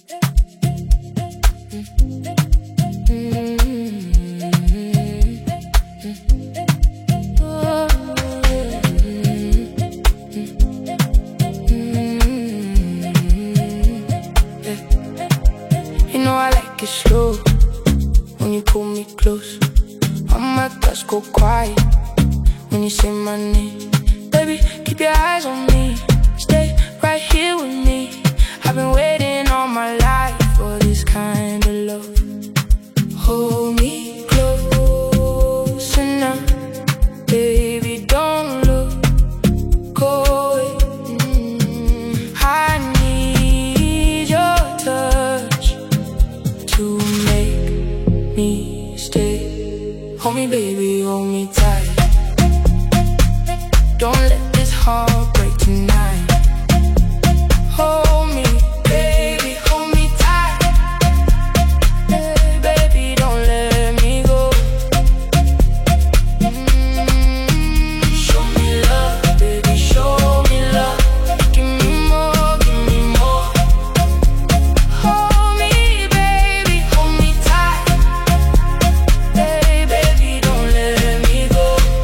You know I like it slow when you pull me close. All my thoughts go quiet when you say my name. Baby, keep your eyes on me, stay right here with me. I've been waiting all my life for this kind of love. Hold me closer now, baby, don't look, go away. I need your touch to make me stay. Hold me, baby, hold me tight. Don't let this heart break tonight. Hold me, baby, hold me tight. Hey, baby, don't let me go. Show me love, baby, show me love. Give me more, give me more. Hold me, baby, hold me tight. Hey, baby, don't let me go.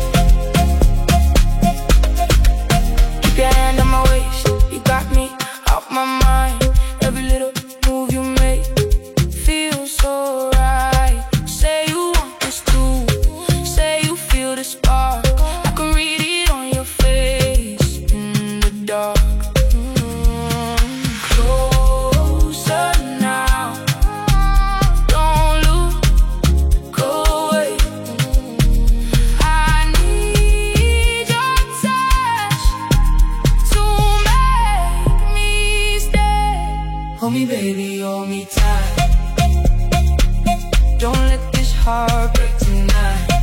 Keep your hand on my waist, you got me out my mind. Every little move you make feels so right. Say you want this too, say you feel the spark. I can read it on your face in the dark. Closer now, don't look, go away. I need your touch to make me stay. Hold me, baby, hold me tight. Don't let this heart break tonight.